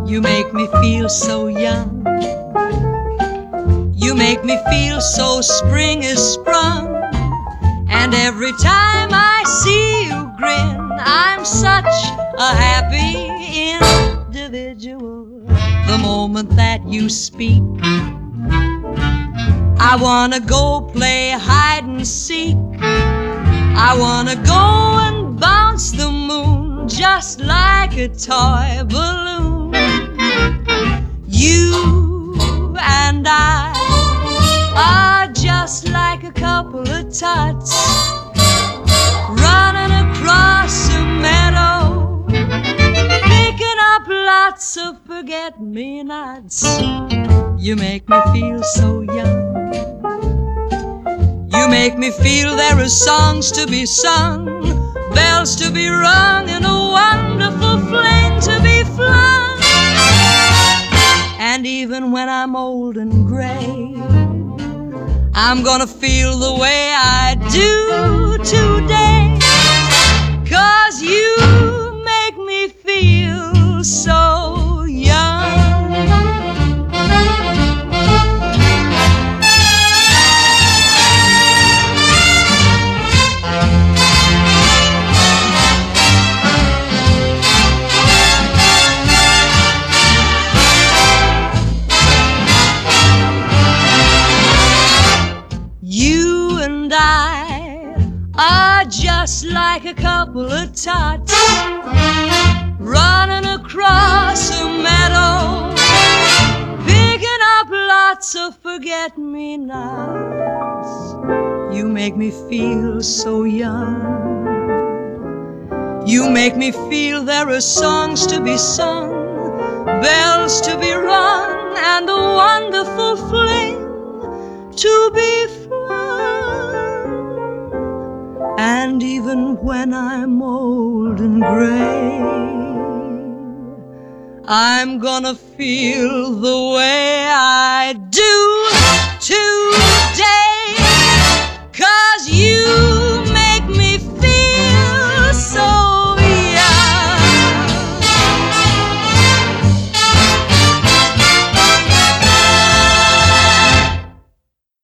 You make me feel so young. You make me feel so spring is sprung. And every time I see you grin, I'm such a happy individual. The moment that you speak, I wanna go play hide and seek. I wanna go and bounce the moon just like a toy balloon. You and I are just like a couple of tots running across a meadow, picking up lots of forget-me-nots. You make me feel so young. You make me feel there are songs to be sung, bells to be rung, and a wonderful flame to be flung. And even when I'm old and gray, I'm gonna feel the way I do today, 'cause you make me feel so young. You and I are just like a couple of tots running across a meadow, picking up lots of forget-me-nots. You make me feel so young. You make me feel there are songs to be sung, bells to be rung, and a wonderful fling to be flung. And even when I'm old and gray, I'm gonna feel the way I do today.